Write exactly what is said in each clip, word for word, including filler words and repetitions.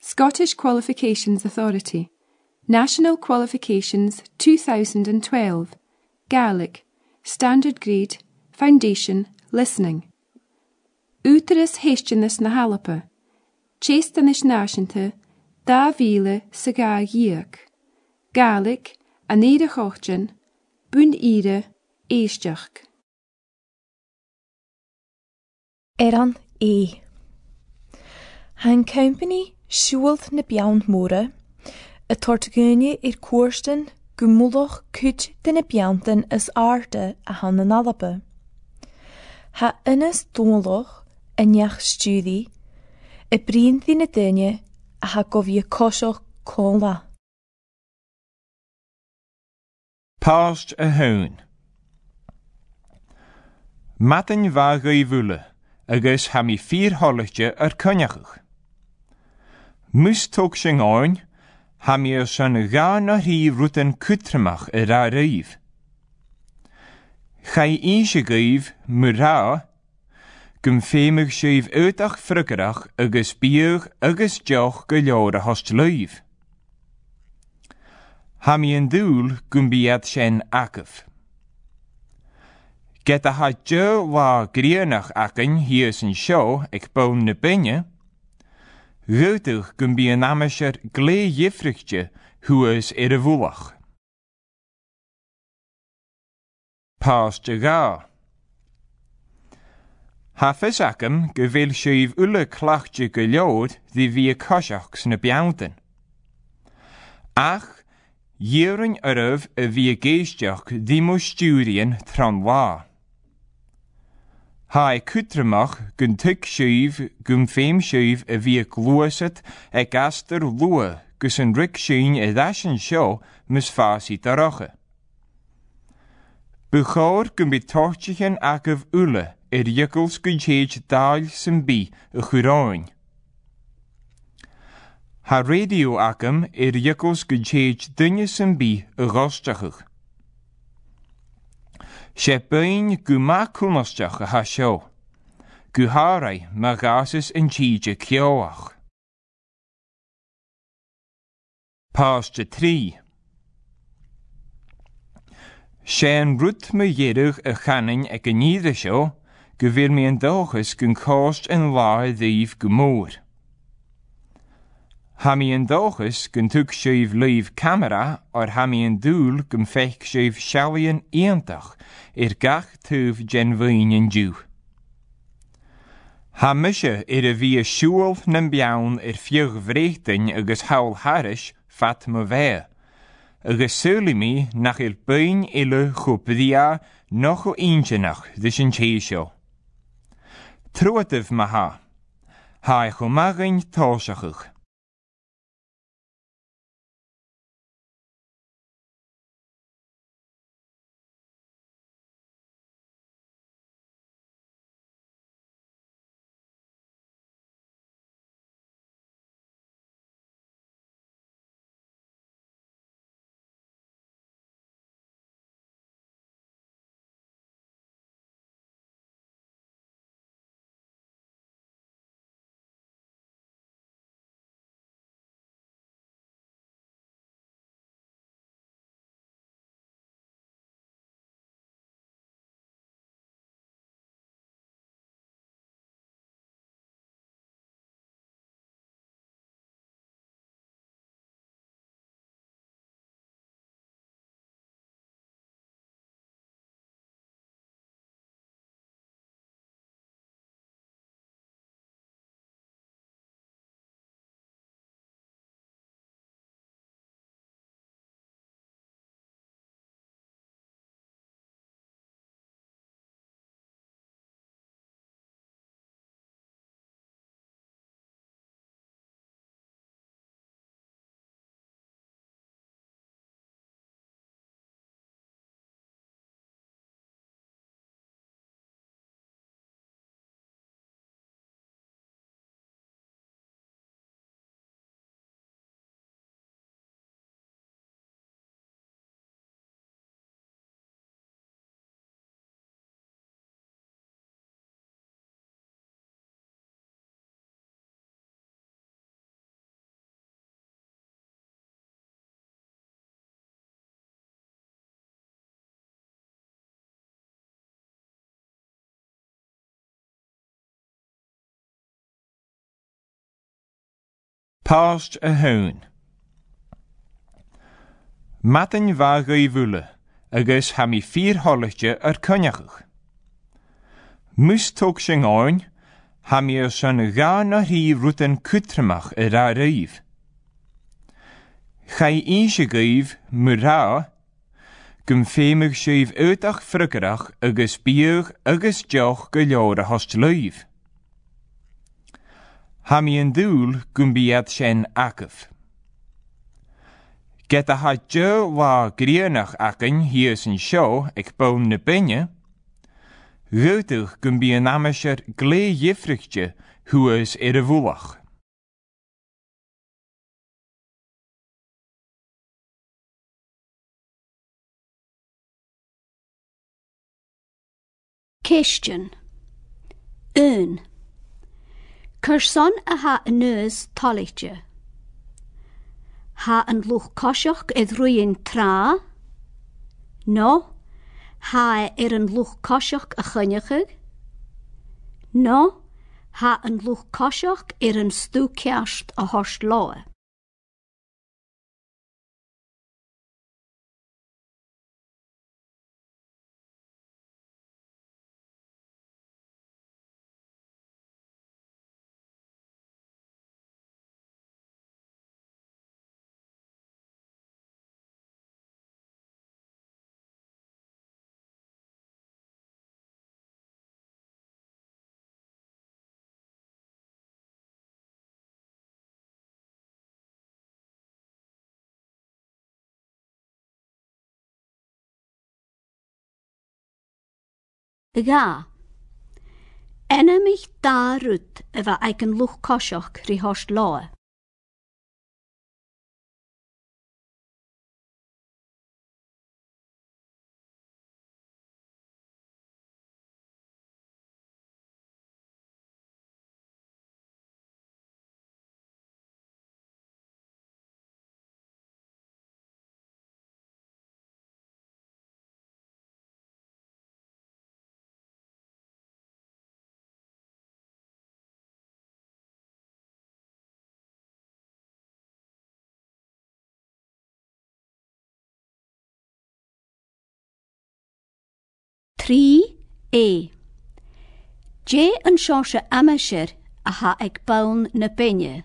Scottish Qualifications Authority, National Qualifications two thousand twelve, Gaelic, Standard Grade, Foundation, Listening. Útaras héisteannas na Hallapa, Chéstanis náisiúnta, dá mhíle sa gá dhiac, Gaelic, a níre chochtin, bún ire, éisteach. Eran E. Han company siúlt na bean móra, a tortagúine ir cuarstan gumúlach cúd de na beantan as árda a han na nalapa. Ha innas dónlach a neach stúdi, a brín dí na duine a ha go bhí coiseach cónla. Páist a hún. Matan bha gaibhúla, agus ha mi fír holachte ar cynneachach. Mus tóg sin áin, ha mi ar san gá na hí rútan cútramach ar a raibh. Chai íse gaibh murá, gym féimig séif uitach frigarach agus bíog agus deoch go leor a host leif. Ha mi an dúl gym biad sin acaf. Get a ha jo wa grianach acan hies an seo ag baun na binne, gútach gym bi an amasir glé jifrichtje huas er a bhúlach. Páist a gá. Ha fys acam go bhfuil séif ule clachte go leod ddi bhí a cosiachs na beantan. Ach, Dhéireann aribh a bhí a géisteach dí mo stúrian tran lá. Ha ag cútramach gun tuig séif gun féim séif a bhí a glúasat ag astar lua gus an ric sin a daisin seo mus fásaí daracha. Buchár gun bi tortichan agah ule er jikels gun chéid dáil san bí a churáin. Ha radio acam er jikels gun chéid dunne san bí a gástachach. Se bain gu ma cúnasteach a ha seo, gu hárai ma gases an tíide ceoach. Páist a trí. Se an rút me dhéirech a chanin ag a níre seo, go bhfuil mi an dóchas gun cáist an lá ddaobh go mór. Ha mi an dóchas gun tuig séif leif camera or ha mi an dúl gun feich séif sealaíon íontach ar gach tuamh gen bhain an dú. Ha mise ar a bhí a siúil na beann ar fiog bhréachtain agus hawl haris fat mo bheith, agus súla mi nach il bain ile chwpdia noch o ingenach dys yn teisio. Trwydaf ma ha, ha eich o magain tosachach. Páist a haun. Matan va gaivule, agus ha mi fír holletje ar cynachach. Mus tóg sin áin, ha mi ar san gá na hí rútan cutramach ar a raív. Chai íse gaív murá, gym fémig séif uitach frigarach agus bíog agus deoch go leor a host luiv. Ha mi an dúl gym biad sin acaf. Get a ha jo wa grianach acan hies an seo ag baun na binne, Goutig gym bi an amasher glé jifrichtje hues er a voelach. Question. Un. Curson a ha a neus talitje. Ha an luch kosioch ed ruin tra? No. Ha er an luch kosioch a chunnigig? No. Ha an luch kosioch er an stúkjast a horst loe. Ga. Enna mich da rut eva eiken luch kosioch ri horst loe. Trí é. Dé an seose amasir a ha ag baun na binne.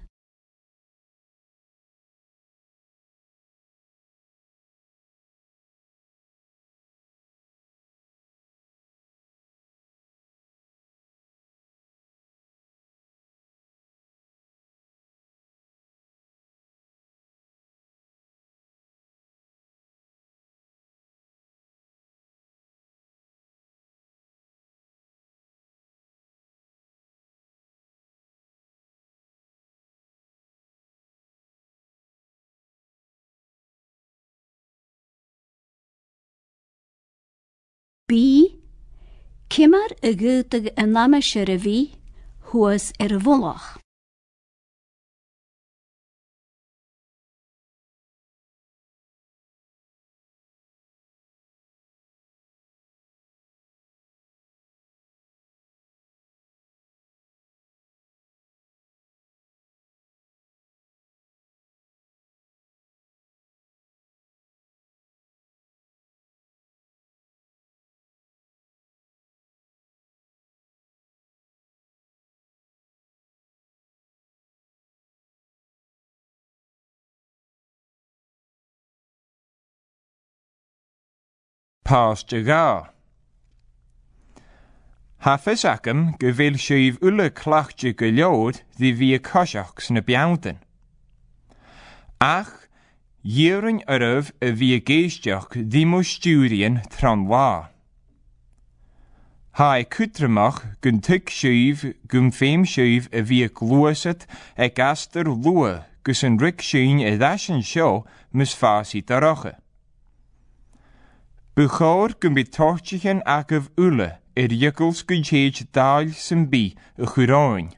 Bí, cimar a gútag an amasir a bhí, huas ar a bhullach. Páist a gá. Hafis acam go bhfuil siomh ulla clachte go leor dhi bhí cosiachs na beantain. Ach, dhéireann armh a bhí géisteach dhi mo stúrian tran lá. Ha ag cutramach gun tic siomh gun féim siomh a bhí glúasat ag astar lua gus an ric sin a daisin seo mus fásaí daracha. Buchor gym by tortichen agaf ule er jykels gyncheid dail sy'n bi y chwrain.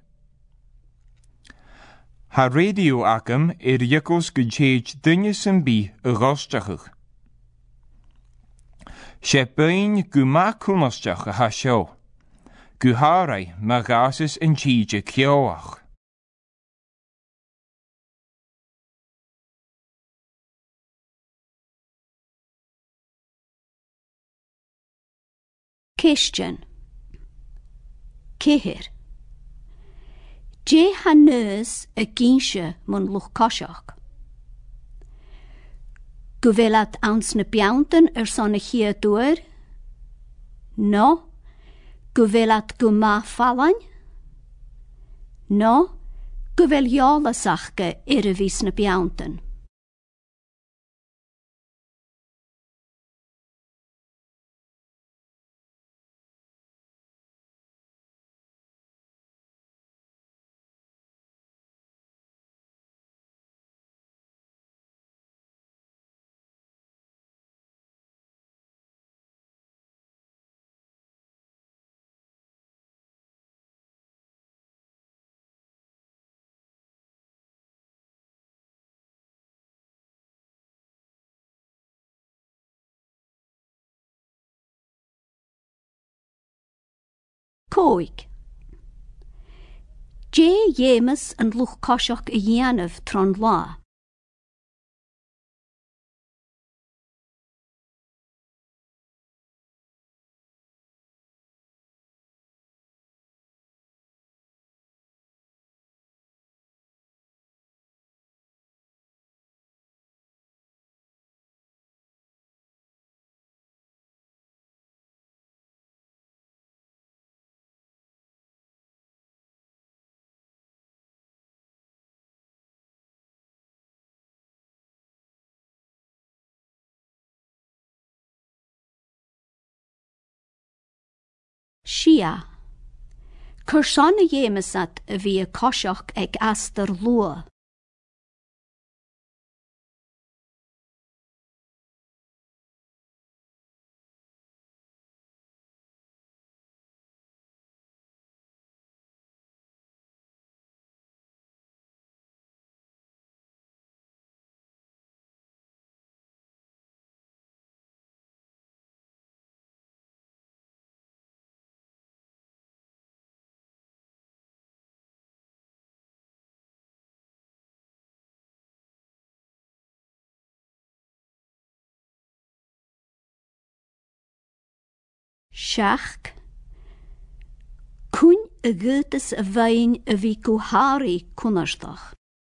Ha radio agam er jykels gyncheid dynnu sy'n bi y gostachach. Se bain gyma cwmostach a ha sio. Gyharai ma gases yn cheidje cioach. Cestian. Cihir. Je hanus a ginsje mun luch cosiach. Gwylat ans na biaunten er son a chia dŵr? No. Gwylat gwma falan? No. Gwyl jola sachge ir a vis na biaunten. Coig. Je jemus an luch cosiach a yanov tron la. Shia. Curson a jemusat a vi a cosiach ag aster lua. Shach. Kun a goetes a vein a vi kuhari kunnastach.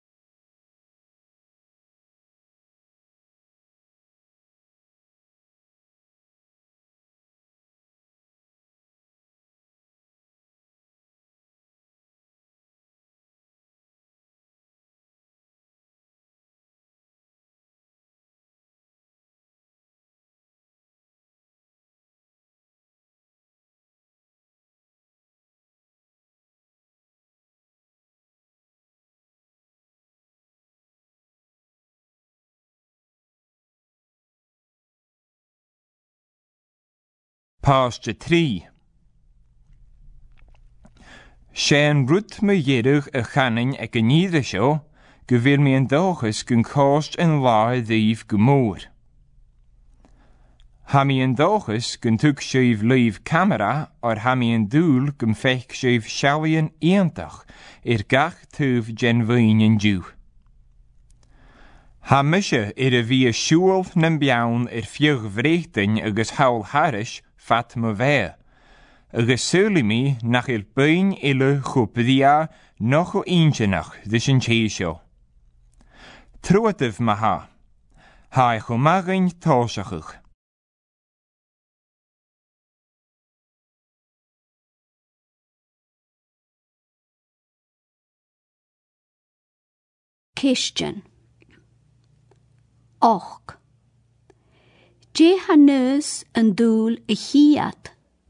Pastor three. Shan rut me yerig a channing ag a neither show, gevir me an dochus gun cost and law thief gemoor. Ha me an dochus gun tuk shiv live camera, or ha me an dool gun fech shiv shallian eantach, er gach tuv gen veen en jew. Ha mishe er a via shul nem biaun er vier vrechten agus haul harish, fat me vea. Agus suli mi nach il buin ille chupedia noch o eentje nach, dus een cheesjo. Troetev ma ha. Ha ich o magin tosachig. Christian. Och. Je hanus een doel a hiat.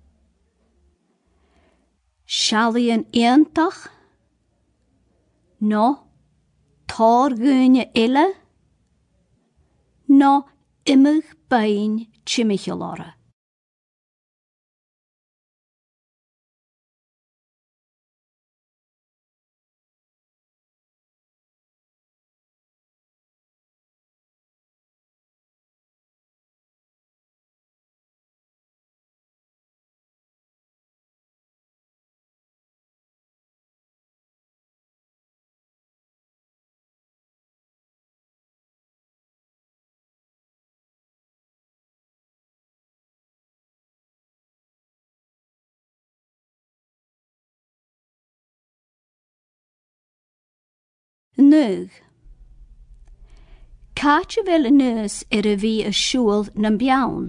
Shallian eentach? No, torgunje ille? No, immig bain chimichelore. nug. Caite vel yn nus er y fi y siwl na'n biawn.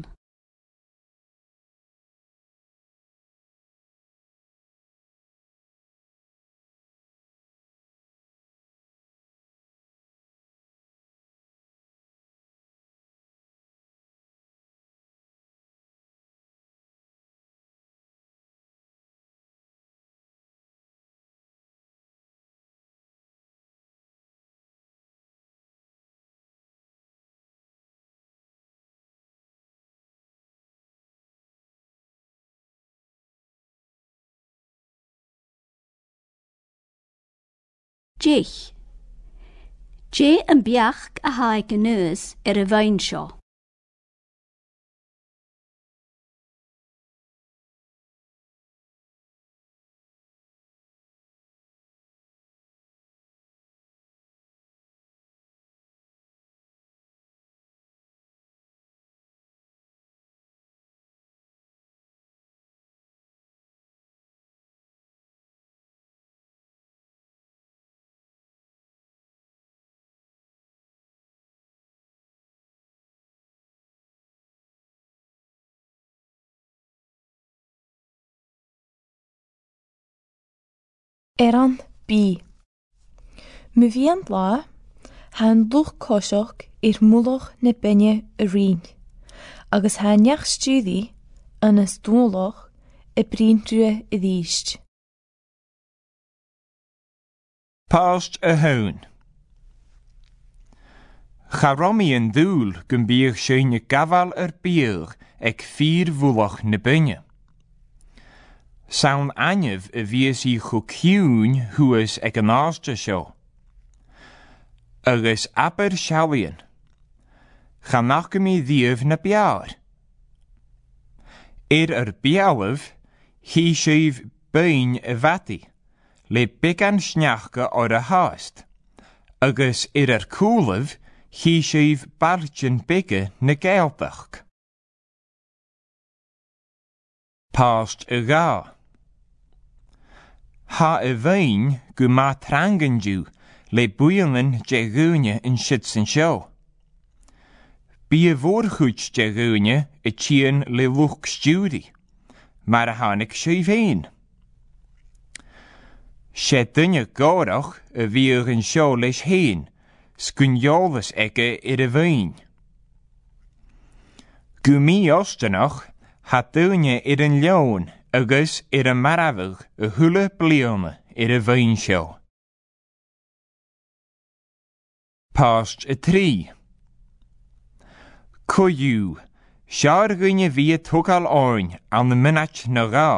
Jich. Je yn biach a haig yn nus er y fain sio. Eran bí. Mi bhí an lá, han lúch cóiseach ir múlach na binne a rin, agus ha neach stúdi an is dúnlach i brín drua i ddíist. Páist a haun. Charomi yn ddŵl gyn bych sy'n gafal yr bych ag fyr fwlach na binne. Sawn anif y fies i chwciwn hwys ag yn astra sio. Agus aber sialian. Chanach gym i ddiaf na biawr. Er yr biawaf, hi syf bain y fati, le bigan snachga o'r y haast. Agus er yr cwlaf, hi syf barjan bigge na geldach. Páist y ga. Ha y fain gu ma trangan diw le bwylan jegwnia yn shits yn sio. Bi y vorchwch jegwnia y tîn le lwch stwdi, mar a hanig syf ein. Siedynia gorach y fyr yn sio leis hein, sgwniolus ege i'r y fain. Gu mi ostanach, ha dynia i'r yn lion, agus i'r y marafig y hwle bliona i'r y fain sio. Páist y tri. Coiw, siar gwynia fi y togol oen an y mynach na ga.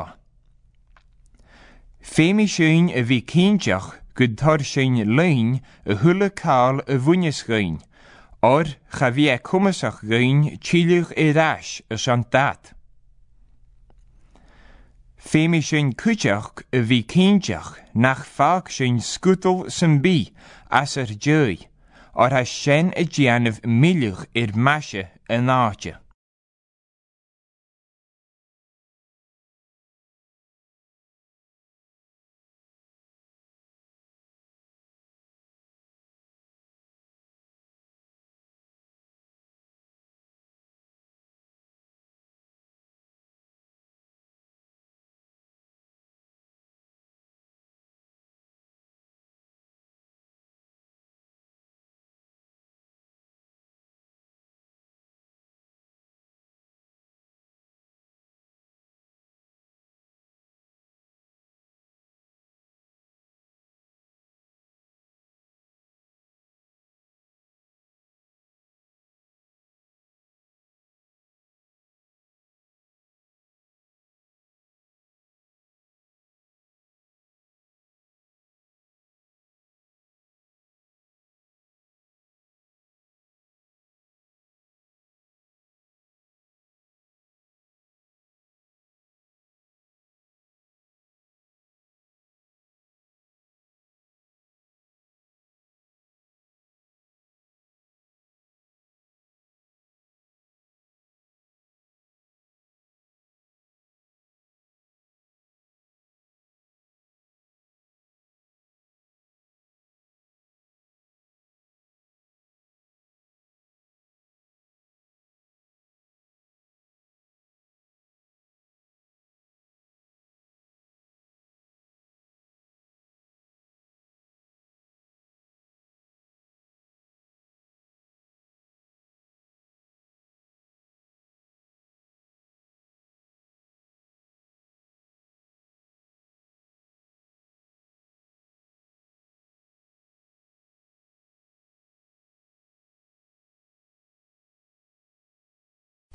Femi sy'n y fi cyntiach gyd tar sy'n lein y hwle cael y fwynis gyn, or cha fi e cwmysach gyn chilich y dash y sant dat. Femi sy'n cwtiach y fi cyntiach nach fag sy'n sgwtol sy'n bi as yr jwy, or ha sien y gianaf milich i'r masha yn archa.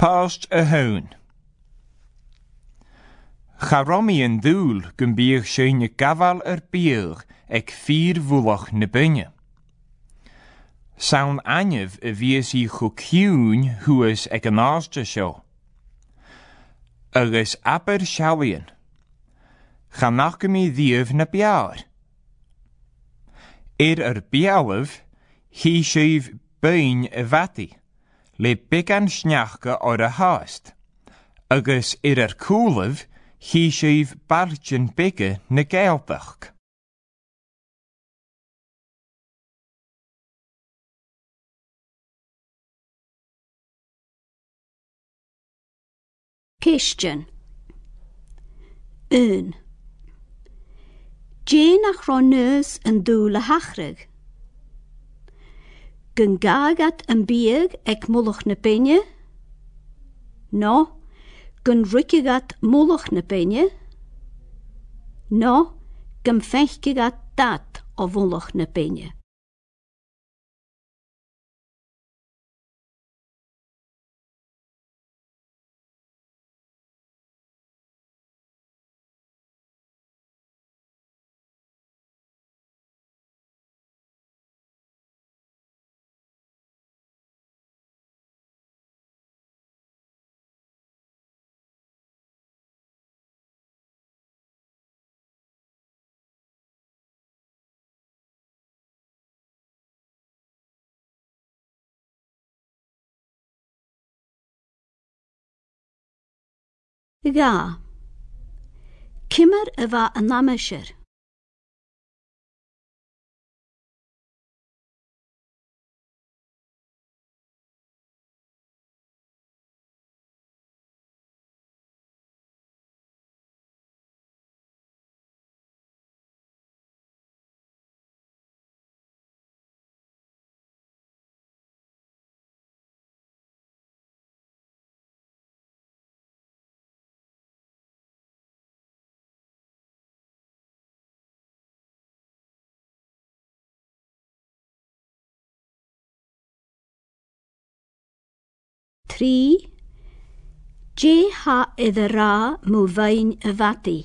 Páist a haun. Charomi yn ddŵl gymbyr sy'n y gafal yr byr ag ffyr fwlach na bynne. Sawn anif y fies i chwciwn hwys ag yn asda sio. Agus aber sialian. Chanach mi ddiaf na biar. Er yr bialaf, hi syf byn y fati, le began snachga o'r y haast. Agus er yr cwlaf, hi syf barjan bega na gaelbach. Question. Un. Jane nach ronneus yn dŵl a hachrig. Gyn gagat yn bieg ag mwlwch na beinje? No, gyn rwykigat mwlwch na beinje? No, gyn fechkigat dat o mwlwch na beinje. Ga. Kimmer y fa yn amysir. Tri. Je ha iddo ra mw fain y fati.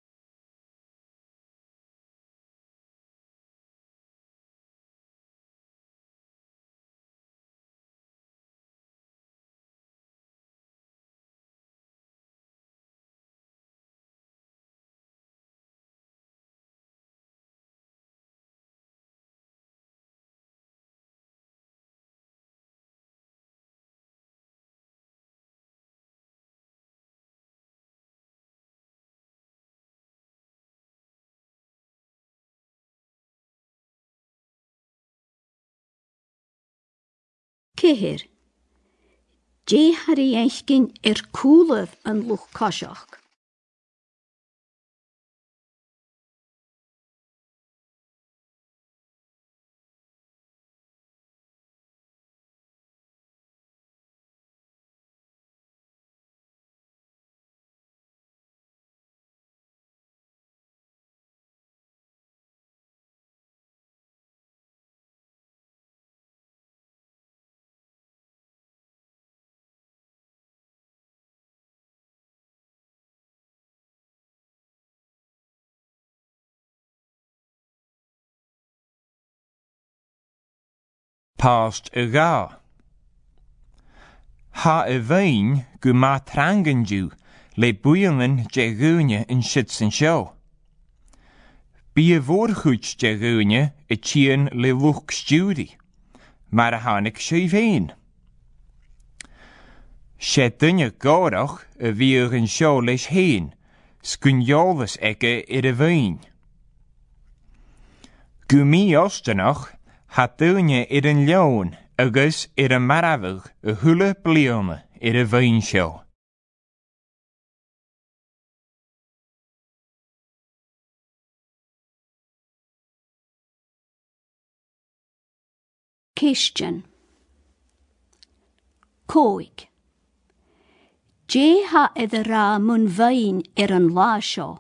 Cehir. Je harri eichgyn er cwlaf yn lwch cosioch. Páist a ga. Ha y fain gu ma trangan diw le bwylyn je gwnye yn shits yn sio. Bi y vorchwch je gwnye y tîn le lwch stwdi, mar a hanig sy'n fein. Se dynne gorach y fyr yn sio leis hyn, sgwniolus ege ir y fain. Gu mi ostynach, ha dynne ir yn leon, agus ir y marafyg y hwle blione ir y fain sio. Question. Coig. Je ha iddo ra mwn fain ir yn la sio.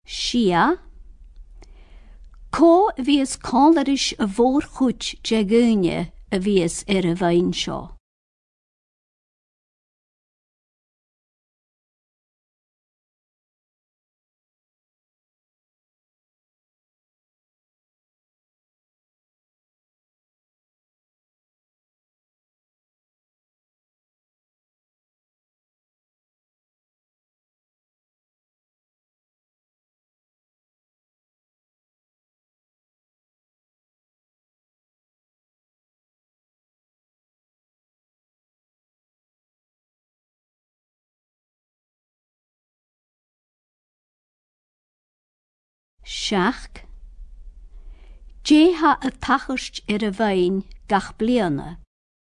Sia. Có vies conlarish a vor chuch jagune a vies er a vain seo. Seach. Dé ha a tachast er a vain gach bliana.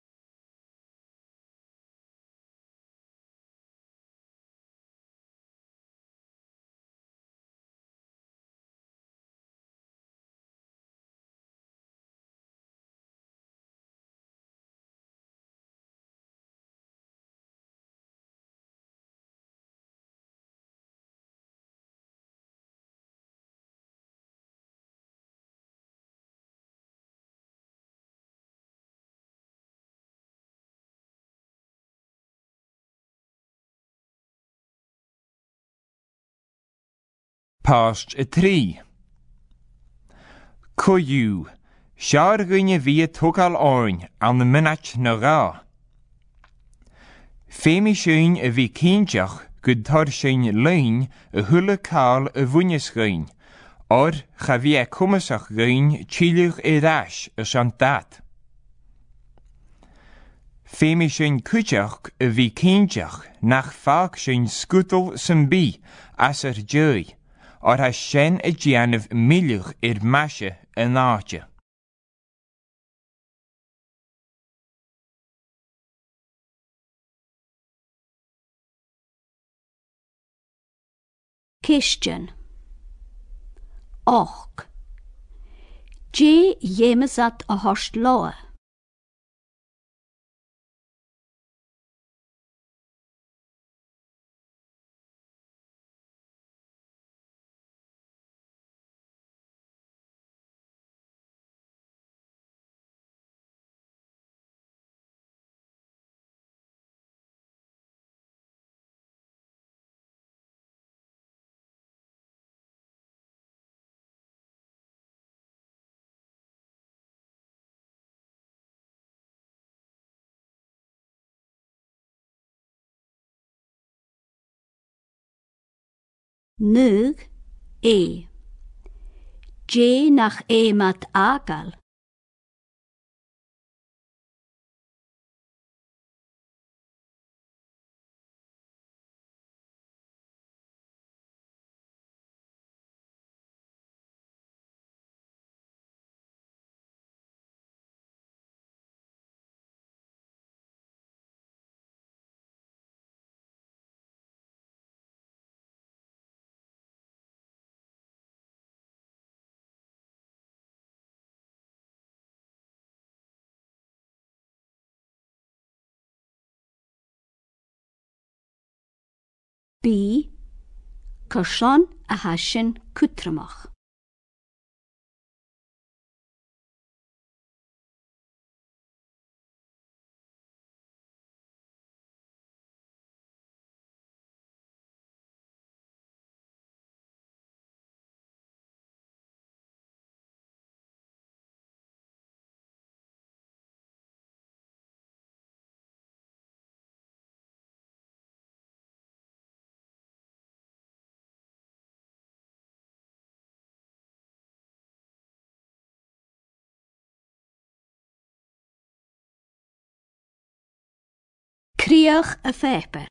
Páist a trí. Coiú, sear gunne bhí tugal áin an na minat na rá. Fémi sin a bhí cínteach gud tar sin lein a thula cáil a bhuineas gain, or cha bhí a cumasach gain tíluch i ráis a san dat. Fémi sin cúteach a bhí cínteach nach fág sin scutal san bí as ar djoi, or has sin a djianamh míluch ir meise an áte. Christian. Och. Dé jémasat a host loa. Nug e. Dé nach e mat agal. Bí, Cyrson a hasin cwtramach. Criach a feper.